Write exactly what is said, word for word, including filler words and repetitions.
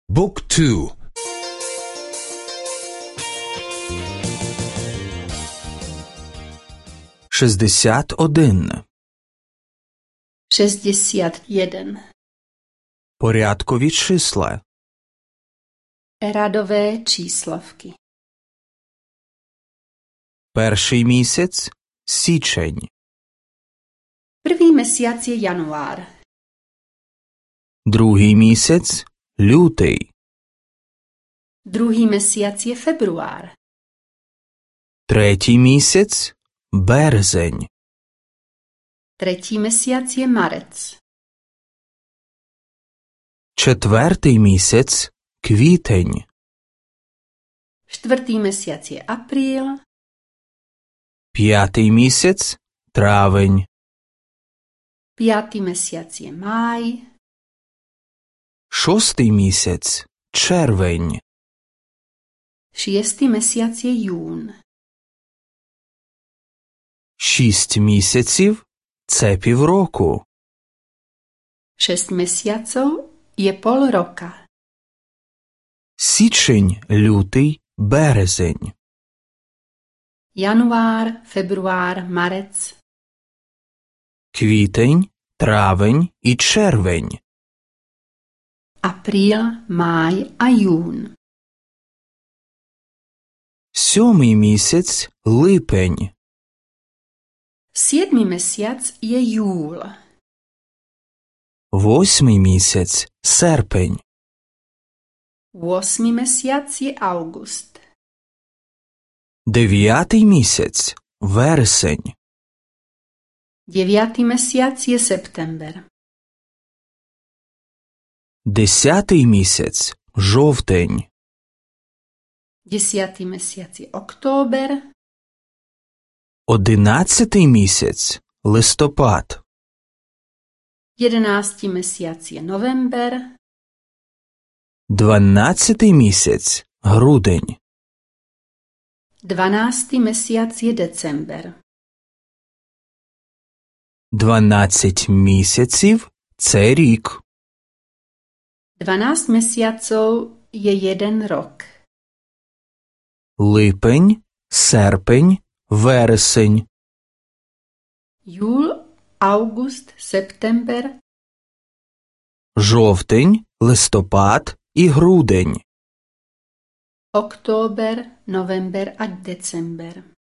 Book two. шістдесят один. шестьдесят один. Порядкові числа. Radové číslovky. Перший місяць – січень. Prvý mesiac je január. Другий місяць – лютий. Druhý mesiac je február. Третій місяць – березень. Tretí mesiac je marec. Четвертий місяць – квітень. Štvrtý mesiac je apríl. П'ятий місяць – травень. Piatý mesiac je máj. Шостий місяць – червень. Šiestý mesiac je jún. Шість місяців – це півроку. Šesť mesiacov je pol roka. Січень, лютий, березень. Január, február, marec. Квітень, травень і червень. Apríl, máj a jún. Сьомий місяць – липень. Siedmy mesiac je júl. Восьмий місяць – серпень. Ôsmy mesiac je august. Дев'ятий місяць – вересень. Deviatý mesiac je september. Десятий місяць – жовтень. Desiatý mesiac je október. Одинадцятий місяць – листопад. Jedenáctý mesiac je november. Дванадцятий місяць – грудень. Dvanáctý mesiac je december. Дванадцять місяців – це рік. Dvanásť mesiacov je jeden rok. Липень, серпень, вересень. Júl, august, september. Жовтень, листопад і грудень. Október, november a december.